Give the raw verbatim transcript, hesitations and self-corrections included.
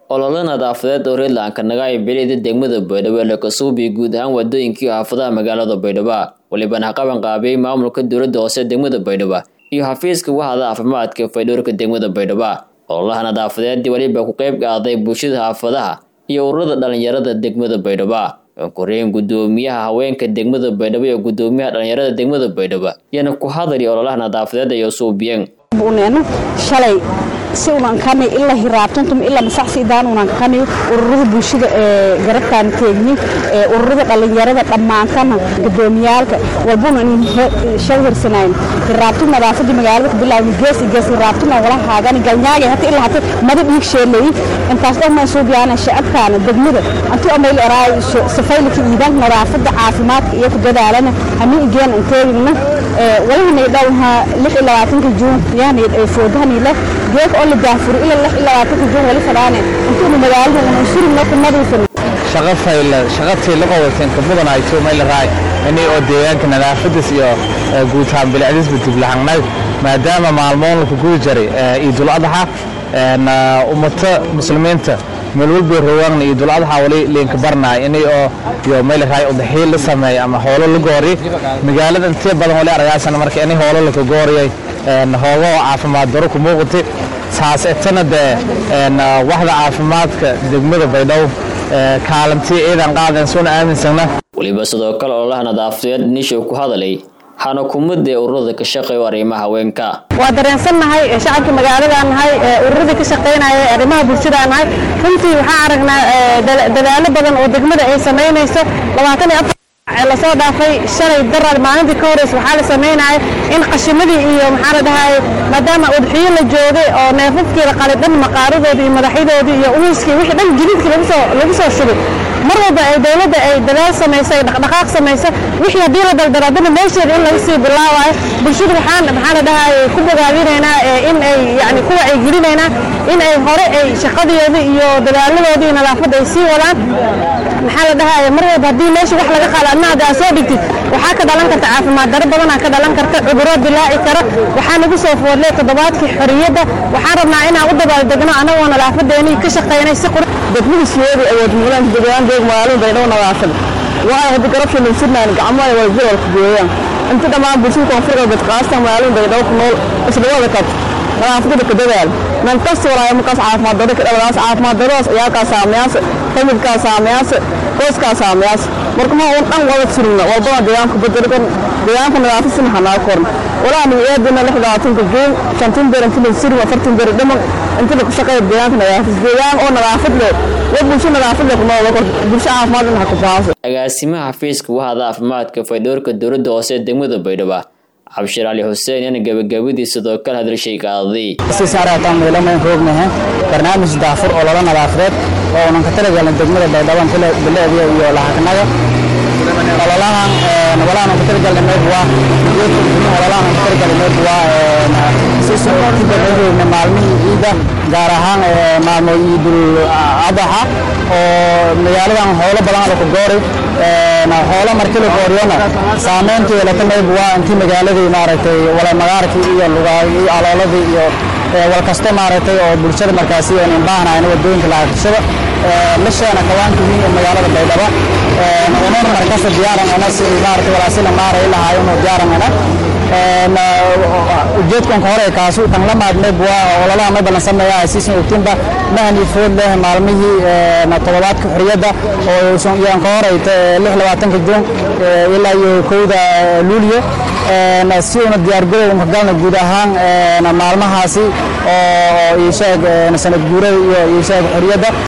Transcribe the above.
olole nadaafadeed oo Redland naga ay bileeda degmada Baydhabo la ka soo bi guud ahaan wadooyinkii xaafadaha magaalada Baydhabo walibana qaban qaabay maamulka dowladda hoose degmada Baydhabo iyo xafiiska waaxda caafimaadka faydoorka degmada Baydhabo ololaha nadaafadeed waliba ku qayb qaaday bulshada xaafadaha iyo ururada dhalinyarada degmada Baydhabo koreen gudoomiyaha haweenka degmada Baydhabo iyo gudoomiyaha dhalinyarada degmada Baydhabo yana ku hadlay ololaha nadaafadeed ay soo biyeen buuneena shalay si unan kami illa hiraabtantum illa masaxsi idaan unan kami ururada bulshada ee garabtaan teegni ee ururada dhalinyarada dhamaantana gudoomiyaalka walbuna in shawirsanaan hiraabtu nadaafada magaalada ku bilaaway gees gees hiraabtuna wala haagan galnaaga hata illa hata madad ig sheelay intaas oo ma soo biyana shacabkaana degmada antu amayl araay safaylka idaan nadaafada caafimaadka iyo ku dadaalana hamin igeen inteegna ee walina dhawha lix iyo labaatanka juun yani ee foodani la geek oo la daafur ila lix iyo labaatanka juun wali falaane intuu magaalada uu shirin ku nadiifin shaqa fayla shaqatii la qawateen ka mudan ay soo meel raay inay oo deegaanka nadaafadiis iyo guud ahaan bilcadis dib lahanay maadaama maalmoon ku guud jiray Eidul Adha ee ummata muslimiinta meel walba roogna Eidul Adha wali leenka barnaay inay oo iyo meel raay oo dhaxil la sameeyay ama hoolo la goori magaalada inta badan wali aragaysan markii inay hoolo la gooriyay ee hoogo caafimaad daro ku muuqatay saas etanada een waxda caafimaadka degmada Baydhabo ee kaalintii eedan qaadan soo aaminsanna waliba sidoo kale ololaha nadaafadeed nisho ku hadalay hana kumada ururada ka shaqeeyo arrimaha haweenka waa dareensanahay shacabka magaalada nahay ururada ka shaqeynaya arrimaha bulshada nahay runtii waxa aragnaa dadaalo badan oo degmada ay sameynayso labaatan iyo afar la soo dhaafay shalay darar maalintii ka horeysay waxa la sameeyay in qashimadii iyo maxaa la dhahay maadaama udxiyo la joogay oo neefafkii la qaladan maqaaradooda iyo madaxdoodii iyo uuskii wixii dhan jilidkii lagu soo lagu soo shubay mar walba ay dawladda ay dadaal sameysay dhaqdhaqaaq sameysay wixii hadii la daldaradana meesheeda in laga sii bilaawayo bulshada waxaan maxaa la dhahay ku bogaadinaynaa in ay yani kuwa ay gelinaynaa in ay hore ay shaqadeeda iyo dadaaladooda nadaafadda ay sii wadaan maxaa la dhahay mar walba hadii meesha wax laga qaado annaga soo dhigtid waxa ka dhalan karta caafimaad darro badan ka dhalan karta cudurro dilaaci kara waxa nagu soo foodlay toddobaadkii xorriyadda waxaan rabnaa inaan u dabaaldegno anagoo nadaafadeena ka shaqeynay si qurux dadweynaha siyeed awood mulan deegaan deeg maalin Baydhabo nadaafad waa hada garabka midnaan gacmaha wada jiro ku gooyaan inta dhamaan bulshada koonfurta dad qaastan maalin Baydhabo ku nool isla wada ka nadaafada ka dadaal man tasawiraya markaas caafimaad darro ka dhalaas caafimaad darro ayaa ka saameeyay kamid ka saameeyay qoys ka saameeyay marka ma uu dhan wada surna walba deegaanka beddelkan deegaanka nadaafadna hanaa korn walaa ni eedina lix iyo labaatanka juun shantii beeran tilin sirwa afartan beer dhamaan inta ku shaqeeyo deegaanka nadaafad deegaan oo nadaafad leh bulshada nadaafad leh kuma wada bulshada caafimaadna ku baahan agaasimaha xafiiska waaxda caafimaadka faydoorka dowladda hoose degmada Baydhabo Abshir Ali Hussein yana gabagabadii sidoo kale hadal shay qaaday si saaratan meelaha roognaha barnaamij daafur oo la nadaafadeed oo aan ka talagalnay degmada Baydhabo kala bilaadiyo iyo lahaanaga ololahan walaana ka talagalnay meel waa ololahan ka talagalnay waa si soo tijaabada maalmihi ciida gaar ahaan maalmo Eidul Adha oo magaaladan hawlo badan la ku gooray ee hawlo markii la gooriyana saameyntii la tamay waa intii magaalada maaragtay wala magaarkii iyo lugaay iyo alooladii iyo wal kasta maaragtay oo bulshada markaasi aan baahnaa wadooyinka la hagashada la sheena kawaankii magaalada Baydhabo ee noqon markaas diyaaran ana si maaragtay wala sila maaray lahaay oo diyaaran ana ujeedkan hore kaas uu tan la maadnay waa ololaha ma balan sameeyaa siisan utimba mahani food leh maalmihii na toddobaadka xorriyadda oo soo yaan ka hore lix iyo labaatanka juun ilaa iyo kowda luulyo na si una diyaar garow ma galna guud ahaan na maalmahaasi oo ay sheeg sanad guurada iyo ay sheeg xorriyadda